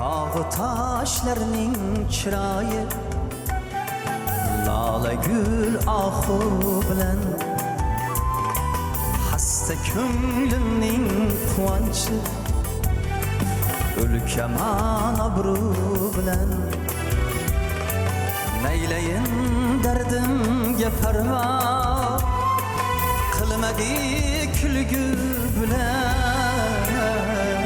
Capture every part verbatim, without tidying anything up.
Tağ taşlarning chiroyi lola gul ohu bilan hasta ko'nglimning quvonchi o'lkaman obro' bilan naylayin dardimga parvo qilmadi kulgu bilan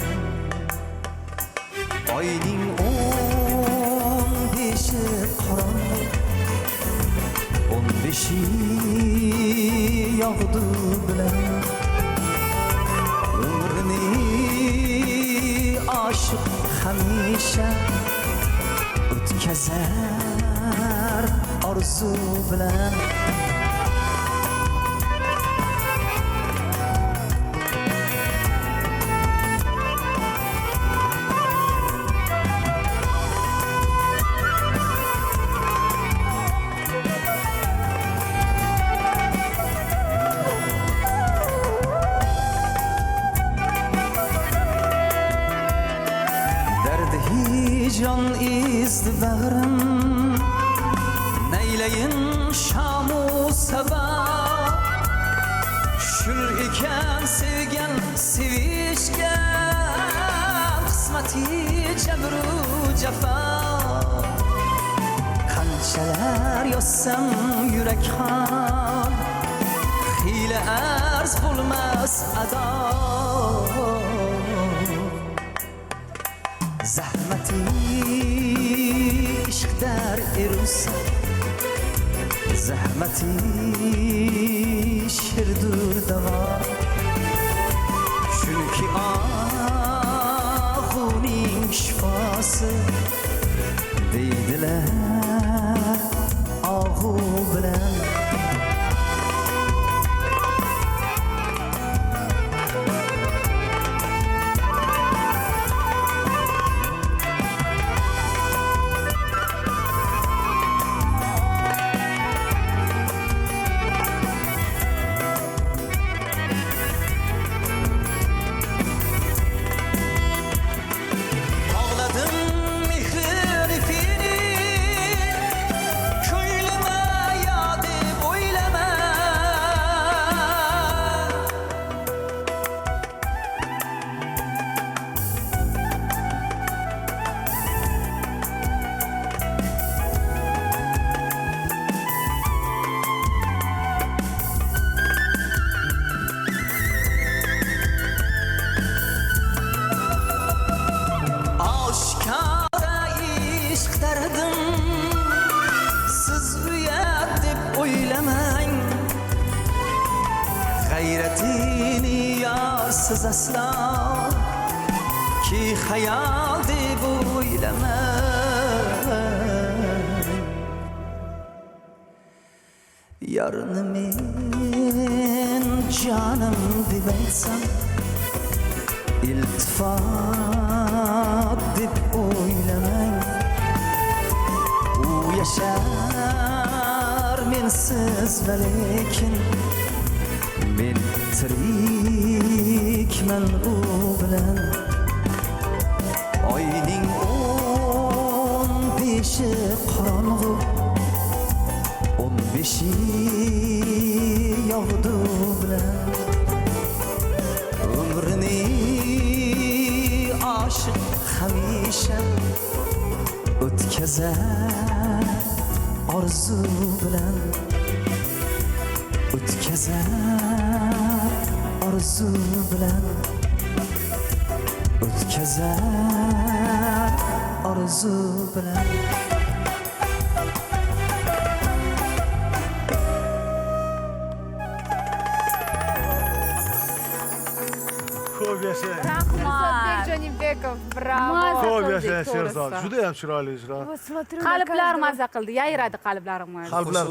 oyning o'n beshi qorong'u o'n beshi yog'du bilan umrni oshiq hamisha o'tkazar orzu bilan hicran izdi bağrım neyleyin şamu sabah şül iken sevgen sevişken kısmeti cebru cefa kançalar yossam yürek han hile arz bulmaz ada zahmati ishq dar erusa zahmati shirdur davo chunki ohuning shifosi deydilar ohu bilan g'ayratini yorsiz aslo ki hayal deb o'ylamang yarni men jonim deb aytsam iltifot deb o'ylamang u yashar mensiz va lekin men tirikman u bilan oyning o'n beshi qorong'u o'n beshi yog'du bilan umrni oshiq hamisha o'tkazar orzu bilan o'tkazar orzu bilan o'tkazar orzu bilan Ko'p yashang. Rahmat. Jonibekov, bravo. Ko'p yashang Sherzod. Juda ham chiroyli ijro. Qalblar maza qildi, yayradi qalblarim. Qalblar.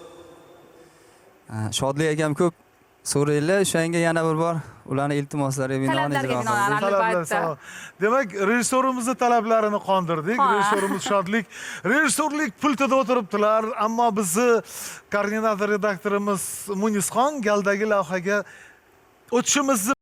Shodlik akam ko'p so'raylar, o'shanga yana bir bor ularning iltimoslariga binoan ijro qildik. Demak, rejissorimizni talablarini qondirdik. Rejissorimiz Shodlik rejissorlik pultida o'tiribdilar, ammo bizni koordinator redaktorimiz Munizxon galdagi lavhaga o'tishimizni